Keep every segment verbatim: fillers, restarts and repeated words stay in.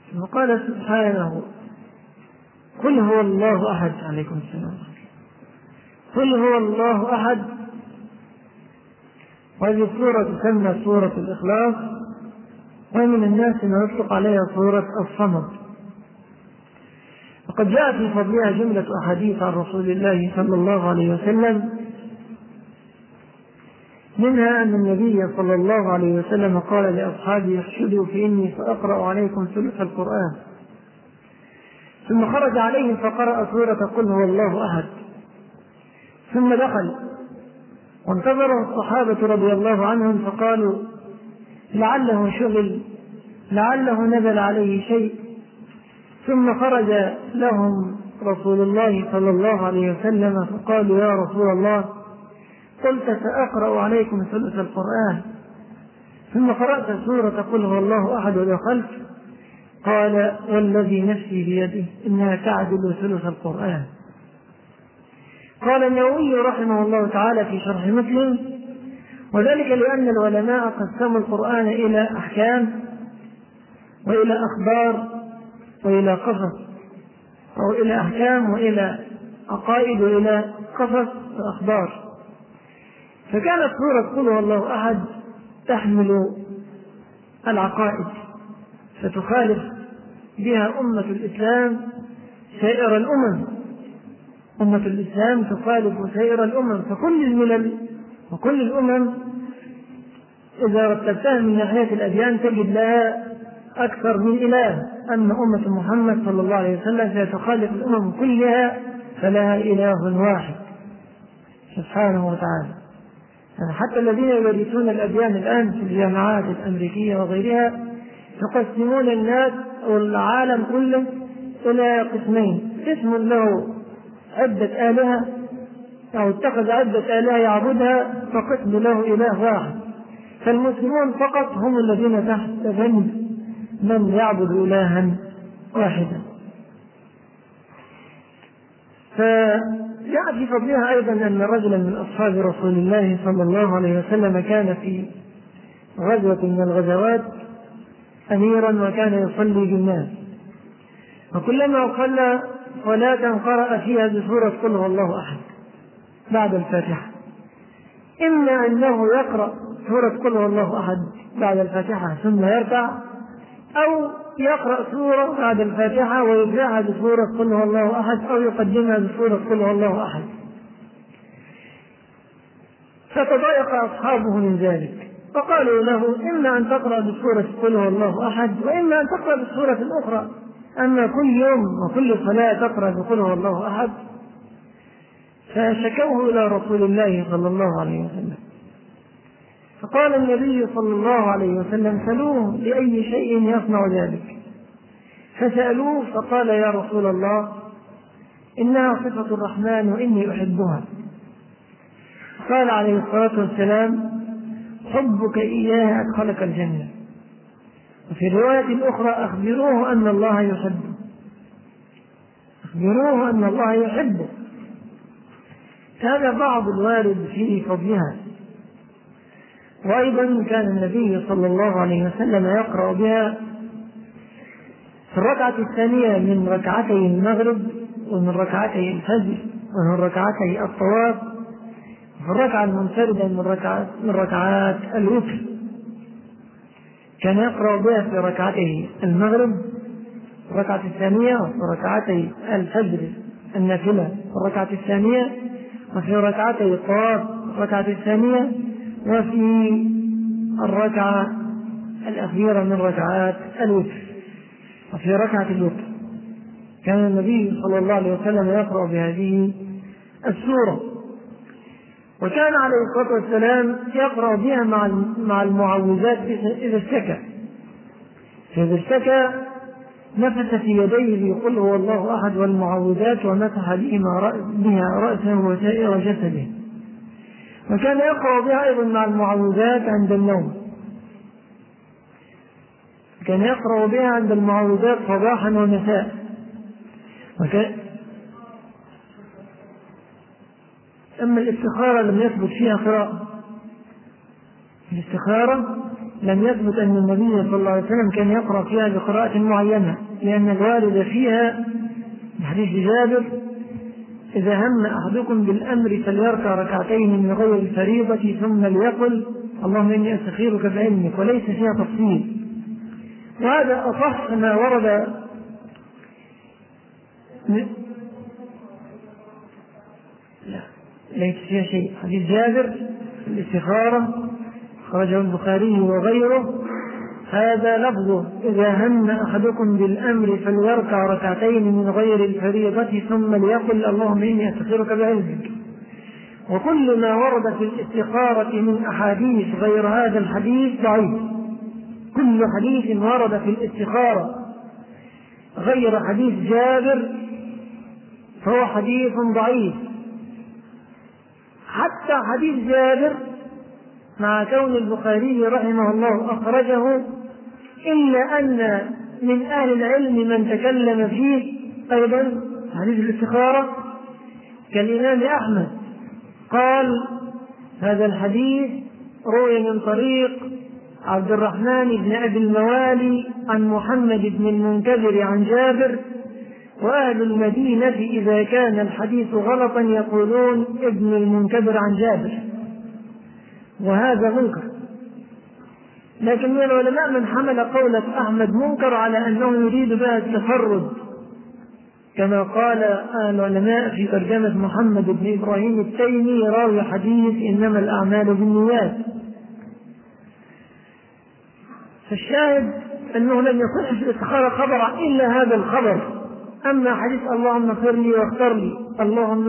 وقال سبحانه: قل هو الله أحد. عليكم السلام. قل هو الله أحد. وهذه السورة تسمى سورة الإخلاص، ومن الناس من يطلق عليها سورة الصمد. وقد جاء في فضلها جملة أحاديث عن رسول الله صلى الله عليه وسلم، منها أن النبي صلى الله عليه وسلم قال لأصحابه: احشدوا فإني سأقرأ عليكم ثلث القرآن. ثم خرج عليهم فقرأ سورة قل هو الله أحد، ثم دخل وانتظره الصحابة رضي الله عنهم فقالوا: لعله شغل، لعله نزل عليه شيء. ثم خرج لهم رسول الله صلى الله عليه وسلم فقالوا: يا رسول الله، قلت سأقرأ عليكم ثلث القرآن، ثم قرأت سورة قل هو الله أحد ودخلت. قال: والذي نفسي بيده إنها تعدل ثلث القرآن. قال النووي رحمه الله تعالى في شرح مسلم: وذلك لأن العلماء قسموا القرآن إلى أحكام وإلى أخبار وإلى قصص، أو إلى أحكام وإلى عقائد وإلى قصص وأخبار. فكانت سورة قل هو الله أحد تحمل العقائد، فتخالف بها أمة الإسلام سائر الأمم. أمة الإسلام تخالف سائر الأمم، فكل الملل وكل الأمم إذا رتبتها من ناحية الأديان تجد لها أكثر من إله. أما أمة محمد صلى الله عليه وسلم فتخالف الأمم كلها، فلها إله واحد سبحانه وتعالى. يعني حتى الذين يدرسون الأديان الآن في الجامعات الأمريكية وغيرها يقسمون الناس أو العالم كله إلى قسمين: قسم له عدة آلهة أو اتخذ عدة آلهة يعبدها، فقسم له إله واحد. فالمسلمون فقط هم الذين تحت ذنب من يعبد إلها واحدا. فجاء في فضلها أيضا أن رجلا من أصحاب رسول الله صلى الله عليه وسلم كان في غزوة من الغزوات أميرا وكان يصلي بالناس، وكلما صلى صلاة قرأ فيها بسورة قل هو الله أحد بعد الفاتحة. إما أنه يقرأ سورة قل هو الله أحد بعد الفاتحة ثم يركع، أو يقرأ سورة بعد الفاتحة ويبدأها بسورة قل هو الله أحد، أو يقدمها بسورة قل هو الله أحد. فتضايق أصحابه من ذلك فقالوا له: إما أن تقرأ بسورة قل هو الله أحد، وإما أن تقرأ بسورة أخرى، أما كل يوم وكل صلاة تقرأ بقل هو الله أحد. فشكوه إلى رسول الله صلى الله عليه وسلم، فقال النبي صلى الله عليه وسلم: سألوه لأي شيء يصنع ذلك. فسألوه فقال: يا رسول الله، إنها صفة الرحمن وإني أحبها. قال عليه الصلاة والسلام: حبك إياها أدخلك الجنة. وفي رواية أخرى: أخبروه أن الله يحبه، أخبروه أن الله يحبه. هذا بعض الوارد في فضلها. وأيضا كان النبي صلى الله عليه وسلم يقرأ بها في الركعة الثانية من ركعتي المغرب ومن ركعتي الفجر ومن ركعتي الطواف، وفي الركعة المنفردة من ركعات من ركعات الوتر. كان يقرأ بها في ركعتي المغرب الركعة الثانية، وفي ركعتي الفجر النافلة في الركعة الثانية، وفي ركعتي الطواف الركعة الثانية، وفي الركعة الأخيرة من ركعات الوتر، وفي ركعة الوتر. كان النبي صلى الله عليه وسلم يقرأ بهذه السورة. وكان عليه الصلاة والسلام يقرأ بها مع المعوذات إذا اشتكى. فإذا اشتكى نفث في يديه بقل هو الله أحد والمعوذات ومسح بها رأسه وسائر جسده. وكان يقرأ بها أيضا مع المعوذات عند النوم، كان يقرأ بها عند المعوذات صباحا ومساء. وكان أما الاستخارة لم يثبت فيها قراءة. الاستخارة لم يثبت أن النبي صلى الله عليه وسلم كان يقرأ فيها بقراءة معينة، لأن الوارد فيها حديث جابر: إذا هم أحدكم بالأمر فليركع ركعتين من غير الفريضة ثم ليقل اللهم إني أستخيرك بعلمك، وليس فيها تفصيل. وهذا أصح ما ورد لا ليس فيها شيء. حديث جابر الاستخارة خرجه البخاري وغيره، هذا لفظه: إذا هم أحدكم بالأمر فليركع ركعتين من غير الفريضة ثم ليقل اللهم إني أستخيرك بعلمك. وكل ما ورد في الاستخارة من أحاديث غير هذا الحديث ضعيف. كل حديث ورد في الاستخارة غير حديث جابر فهو حديث ضعيف. حتى حديث جابر مع كون البخاري رحمه الله أخرجه، إلا أن من أهل العلم من تكلم فيه أيضا حديث الاستخارة كالإمام أحمد، قال هذا الحديث روي من طريق عبد الرحمن بن أبي الموالي عن محمد بن المنكدر عن جابر، وأهل المدينة إذا كان الحديث غلطا يقولون ابن المنكدر عن جابر، وهذا منكر. لكن من العلماء من حمل قولة أحمد منكر على أنه يريد بها التفرد، كما قال العلماء في ترجمة محمد بن إبراهيم التيمي راوي حديث إنما الأعمال بالنيات. فالشاهد أنه لم يصح في الاستخارة خبر إلا هذا الخبر. أما حديث اللهم اغفر لي واختر لي، اللهم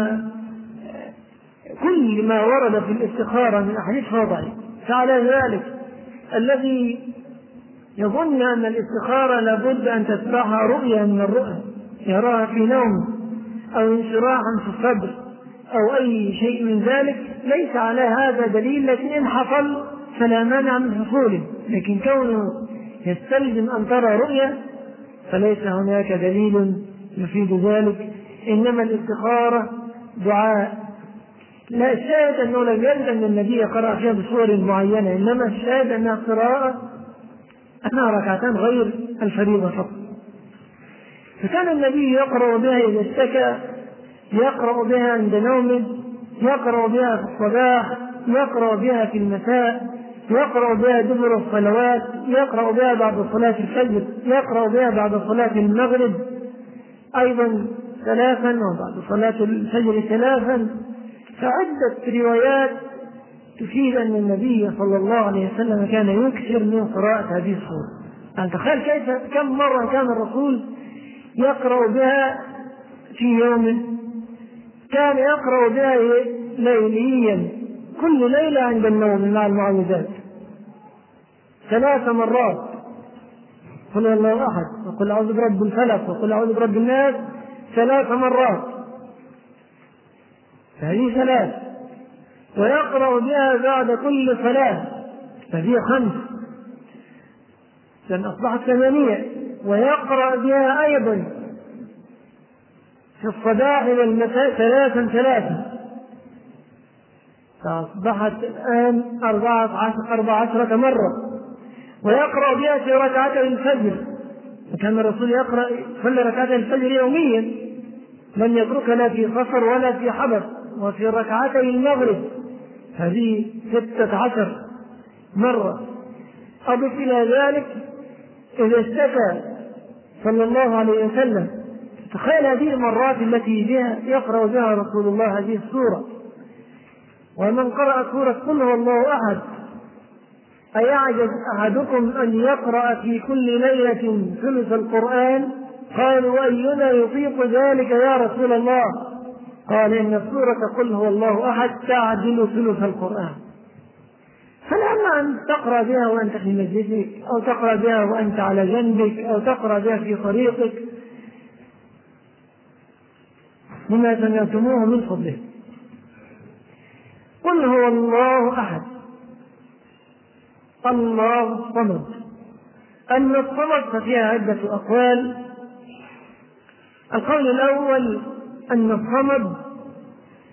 كل ما ورد في الاستخارة من أحاديث فهو ضعيف. فعلى ذلك الذي يظن أن الاستخارة لابد أن تتبعها رؤية من الرؤى يراها في نوم أو انشراحا في الصدر أو أي شيء من ذلك، ليس على هذا دليل، لكن إن حصل فلا مانع من حصوله. لكن كونه يستلزم أن ترى رؤية فليس هناك دليل يفيد ذلك، إنما الاستخارة دعاء. لا الشاهد أنه لم يرد أن النبي قرأ فيها بصور معينة، إنما الشاهد أنها قراءة أنها ركعتان غير الفريضة فقط. فكان النبي يقرأ بها إذا اشتكى، يقرأ بها عند نومه، يقرأ بها في الصباح، يقرأ بها في المساء، يقرأ بها دبر الصلوات، يقرأ بها بعد صلاة الفجر، يقرأ بها بعد صلاة المغرب أيضا ثلاثا، وبعد صلاة الفجر ثلاثا. فعدة روايات تفيد أن النبي صلى الله عليه وسلم كان يكثر من قراءة هذه السورة. يعني تخيل كيف كم مرة كان الرسول يقرأ بها في يوم، كان يقرأ بها ليليا كل ليلة عند النوم مع المعوذات ثلاث مرات: قل هو الله أحد، وقل أعوذ برب الفلق، وقل أعوذ برب الناس ثلاث مرات، فهذه ثلاث. ويقرأ بها بعد كل صلاة، فهي خمس، لأن أصبحت ثمانية. ويقرأ بها أيضا في الصباح والمساء ثلاثا ثلاثا، فأصبحت الآن أربعة عشر أربع عشرة مرة. ويقرأ بها في ركعتي الفجر، وكان الرسول يقرأ كل ركعتي الفجر يوميا، لم يتركها لا في سفر ولا في حدث. وفي ركعتي المغرب هذه ستة عشر مرة. أضف إلى ذلك إذا اشتكى صلى الله عليه وسلم، تخيل هذه المرات التي بها يقرأ بها رسول الله هذه السورة. ومن قرأ سورة قل هو الله أحد أيعجز أحدكم أن يقرأ في كل ليلة ثلث القرآن؟ قالوا أينا يطيق ذلك يا رسول الله؟ قال إن سورة قل هو الله أحد تعدل ثلث القرآن. فلما أن تقرأ بها وأنت في مسجدك، أو تقرأ بها وأنت على جنبك، أو تقرأ بها في طريقك بما سمعتموه من فضله. قل هو الله أحد الله الصمد. أن الصمد ففيها عدة أقوال. القول الأول أن الصمد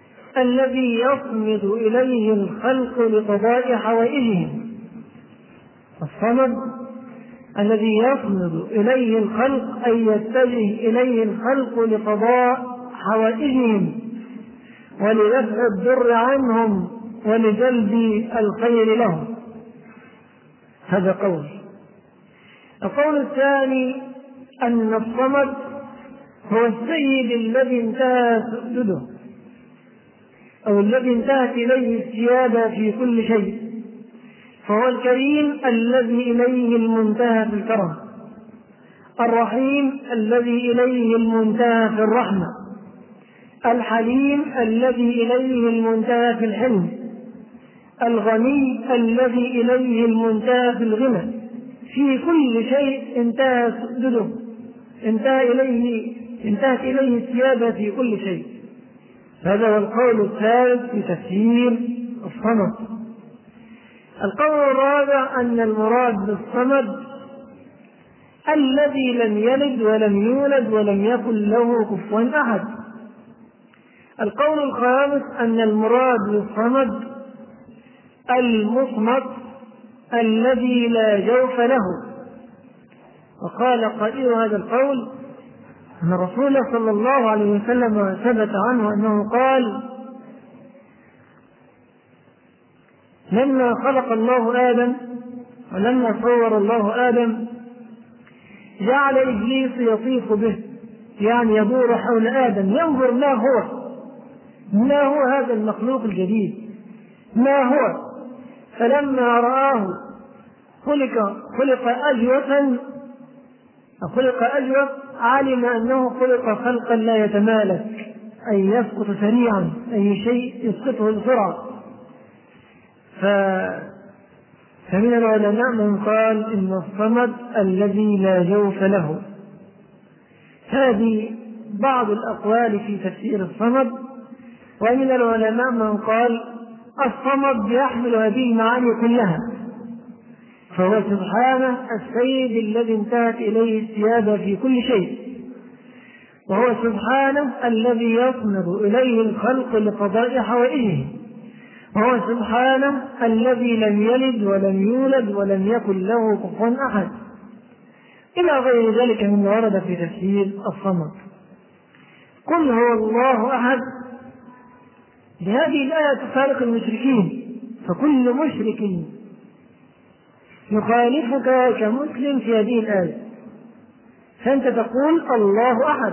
الذي يصمد إليه الخلق لقضاء حوائجهم، الصمد الذي يصمد إليه الخلق أي يتجه إليه الخلق لقضاء حوائجهم ولدفع الضر عنهم ولجلب الخير لهم. هذا قول. القول الثاني أن الصمد هو السيد الذي انتهى سؤدده أو الذي انتهت إليه السيادة في كل شيء، فهو الكريم الذي إليه المنتهى في الكرم، الرحيم الذي إليه المنتهى في الرحمة، الحليم الذي إليه المنتهى في الحلم، الغني الذي إليه المنتهى في الغنى. في كل شيء انتهى سؤدده، انتهى إليه انتهت إليه السيادة في كل شيء. هذا هو القول الثالث في تفسير الصمد. القول الرابع أن المراد بالصمد الذي لم يلد ولم يولد ولم يكن له كفوا أحد. القول الخامس أن المراد بالصمد المصمت الذي لا جوف له. وقال قائل هذا القول أن الرسول صلى الله عليه وسلم ثبت عنه أنه قال: لما خلق الله آدم ولما صور الله آدم جعل إبليس يطيف به، يعني يدور حول آدم ينظر ما هو ما هو هذا المخلوق الجديد، ما هو. فلما رآه خلق خلق أجوفا خلق أجوف علم أنه خلق خلقا لا يتمالك، أي يسقط سريعا، أي شيء يسقطه بسرعة. ف... فمن العلماء من قال إن الصمد الذي لا جوف له. هذه بعض الأقوال في تفسير الصمد. ومن العلماء من قال الصمد يحمل هذه المعاني كلها، فهو سبحانه السيد الذي انتهت إليه السيادة في كل شيء، وهو سبحانه الذي يصمد إليه الخلق لقضاء حوائجه، وهو سبحانه الذي لم يلد ولم يولد ولم يكن له كفوا أحد، إلى غير ذلك مما ورد في تفسير الصمد. قل هو الله أحد. بهذه الآية تفارق المشركين، فكل مشرك يخالفك كمسلم في هذه الآية، فأنت تقول الله أحد،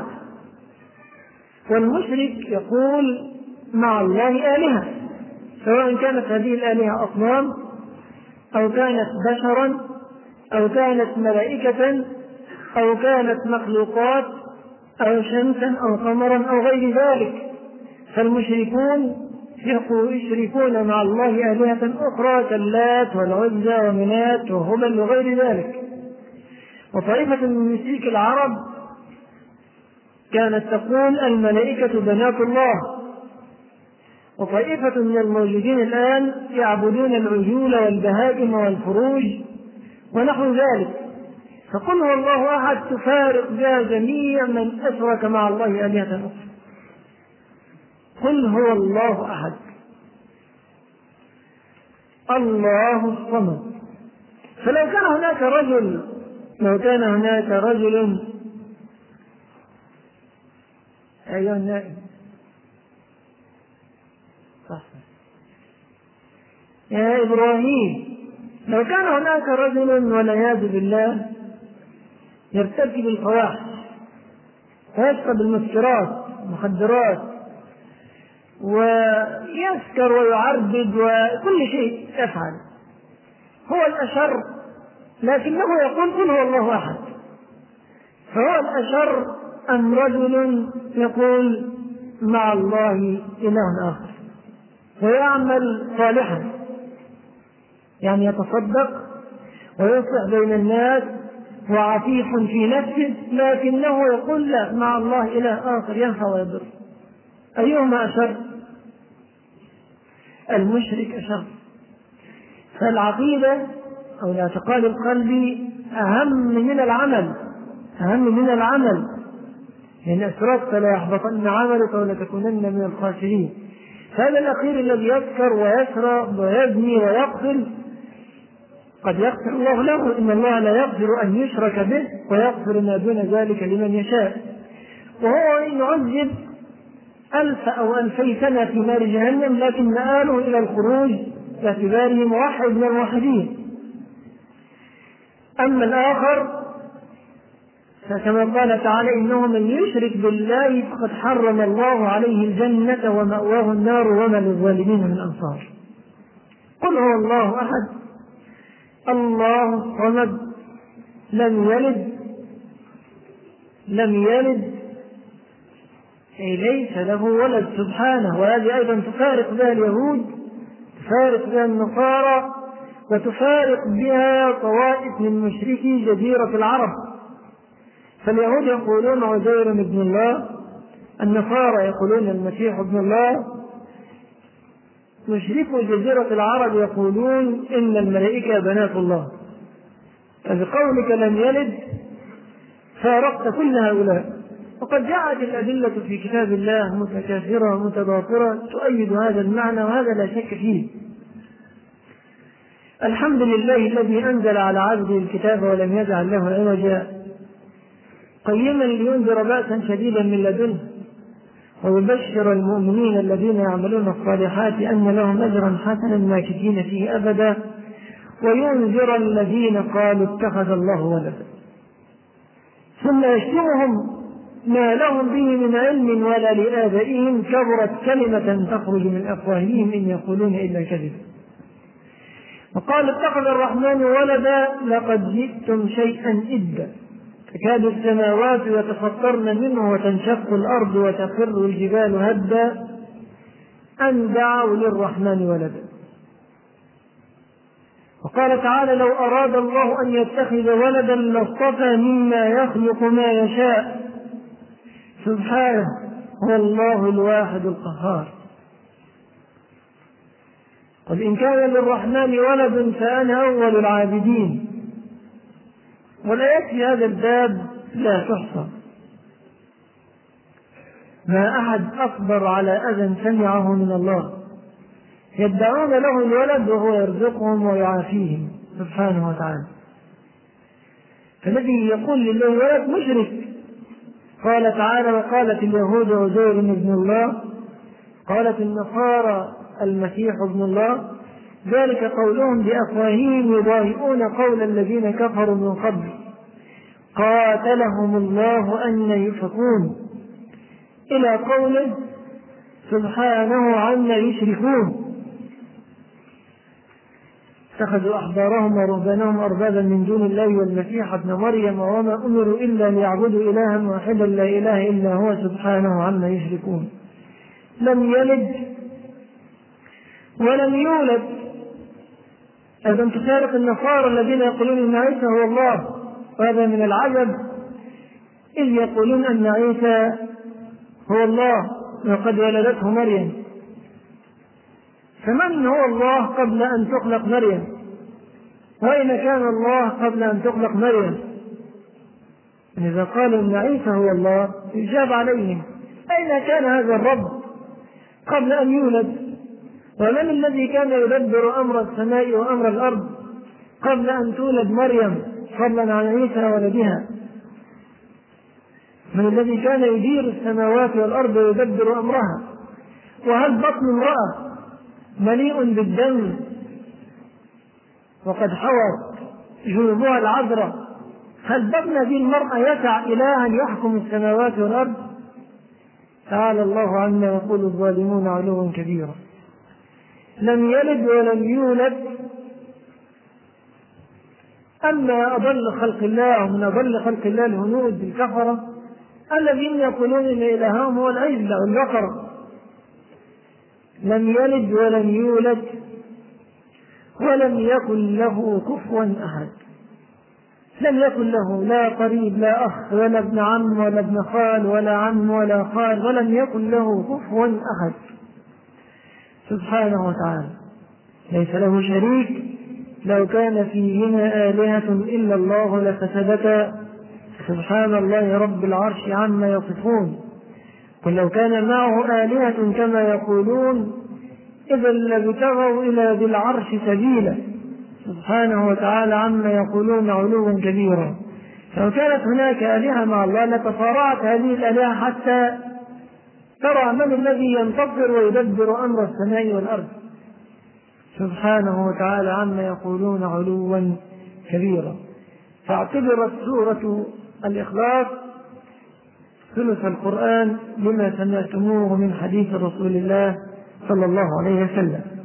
والمشرك يقول مع الله آلهة، سواء كانت هذه الآلهة أصنام أو كانت بشرا أو كانت ملائكة أو كانت مخلوقات أو شمسا أو قمرا أو غير ذلك. فالمشركون يشركون مع الله آلهة أخرى كاللات والعزى ومنات وهبل وغير ذلك. وطائفة من مشرك العرب كانت تقول الملائكة بنات الله، وطائفة من الموجودين الآن يعبدون العجول والبهائم والفروج ونحو ذلك. فقل هو الله أحد تفارق بها جميع من أشرك مع الله آلهة أخرى. قل هو الله أحد الله الصمد. فلو كان هناك رجل لو كان هناك رجل أيها النائم صح يا إبراهيم، لو كان هناك رجل والعياذ بالله يرتكب الفواحش ويشرب المسكرات المخدرات ويسكر ويعربد وكل شيء يفعل، هو الأشر، لكنه يقول قل هو الله أحد، فهو الأشر أم رجل يقول مع الله إله آخر ويعمل صالحا، يعني يتصدق ويصلح بين الناس وعفيف في نفسه، لكنه يقول لا مع الله إله آخر ينفع ويضر. أيهما أشر؟ المشرك أشر. فالعقيدة أو الاعتقاد القلبي أهم من العمل، أهم من العمل، لأن أشركت لا يحبطن عملك ولا تكونن من الخاسرين. هذا الأخير الذي يسكر ويشرب ويزني ويقتل قد يغفر الله له، إن الله لا يغفر أن يشرك به ويغفر ما دون ذلك لمن يشاء. وهو إن عذب ألف أو ألفي سنة في نار جهنم لكن مآله إلى الخروج باعتباره موحد من الموحدين. أما الآخر فكما قال تعالى إنه من يشرك بالله فقد حرم الله عليه الجنة ومأواه النار وما للظالمين من أنصار. قل هو الله أحد الله الصمد لم يلد لم يلد أي ليس له ولد سبحانه. وهذه أيضا تفارق بها اليهود، تفارق بها النصارى، وتفارق بها طوائف من مشركي جزيرة العرب. فاليهود يقولون عزير ابن الله، النصارى يقولون المسيح ابن الله، مشركو جزيرة العرب يقولون إن الملائكة بنات الله. فبقولك لم يلد فارقت كل هؤلاء. وقد جاءت الأدلة في كتاب الله متكاثرة ومتضافرة تؤيد هذا المعنى، وهذا لا شك فيه. الحمد لله الذي أنزل على عبده الكتاب ولم يجعل له عوجا قيما لينذر بأسا شديدا من لدنه ويبشر المؤمنين الذين يعملون الصالحات أن لهم أجرا حسنا ماكثين فيه أبدا وينذر الذين قالوا اتخذ الله ولدا. ثم يشتمهم ما لهم به من علم ولا لآبائهم كبرت كلمة تخرج من أفواههم إن يقولون إلا كذبا. وقال اتخذ الرحمن ولدا لقد جئتم شيئا إدا تكاد السماوات يتفطرن منه وتنشق الأرض وتخر الجبال هدا أن دعوا للرحمن ولدا. وقال تعالى لو أراد الله أن يتخذ ولدا لاصطفى مما يخلق ما يشاء سبحانه هو الله الواحد القهار. قل إن كان للرحمن ولد فأنا أول العابدين. والآيات في هذا الباب لا تحصى، ما أحد أصبر على أذى سمعه من الله. يدعون له الولد وهو يرزقهم ويعافيهم سبحانه وتعالى. فالذي يقول لله ولد مشرك. قال تعالى وقالت اليهود عزير ابن الله، قالت النصارى المسيح ابن الله، ذلك قولهم بأفواههم يضاهئون قول الذين كفروا من قبل قاتلهم الله أن يؤفكون إلى قوله سبحانه عما يشركون. اتخذوا أحبارهم ورهبانهم أربابا من دون الله والمسيح ابن مريم وما أمروا إلا ليعبدوا إلها واحدا لا إله إلا هو سبحانه عما يشركون. لم يلد ولم يولد. أيضا تفارق النصارى الذين يقولون أن عيسى هو الله، وهذا من العجب إذ يقولون أن عيسى هو الله وقد ولدته مريم. فمن هو الله قبل أن تخلق مريم؟ وأين كان الله قبل أن تخلق مريم؟ إذا قالوا أن عيسى هو الله يجاب عليهم أين كان هذا الرب قبل أن يولد؟ ومن الذي كان يدبر أمر السماء وأمر الأرض قبل أن تولد مريم فضلا عن عيسى ولدها؟ من الذي كان يدير السماوات والأرض ويدبر أمرها؟ وهل بطن امرأة مليء بالدم وقد حوت جنوبها العذراء، هل بطن هذه المرأة يسع إلى أن يحكم السماوات والأرض؟ تعالى الله عما يقول الظالمون علوا كبيرا. لم يلد ولم يولد. أما أضل خلق الله ومن أضل خلق الله الهنود الكفرة الذين يقولون إن إلههم هو العزة والبقرة. لم يلد ولم يولد ولم يكن له كفوا أحد. لم يكن له لا قريب لا أخ ولا ابن عم ولا ابن خال ولا عم ولا خال، ولم يكن له كفوا أحد سبحانه وتعالى. ليس له شريك. لو كان فيهما آلهة إلا الله لفسدتا سبحان الله رب العرش عما يصفون. قل لو كان معه آلهة كما يقولون إذا لابتغوا إلى ذي العرش سبيلا سبحانه وتعالى عما يقولون علوا كبيرا. لو كانت هناك آلهة مع الله لتصارعت هذه الآلهة حتى ترى من الذي ينتصر ويدبر أمر السماء والأرض. سبحانه وتعالى عما يقولون علوا كبيرا. فاعتبرت سورة الإخلاص ثلث القرآن لما سمعتموه من حديث رسول الله صلى الله عليه وسلم.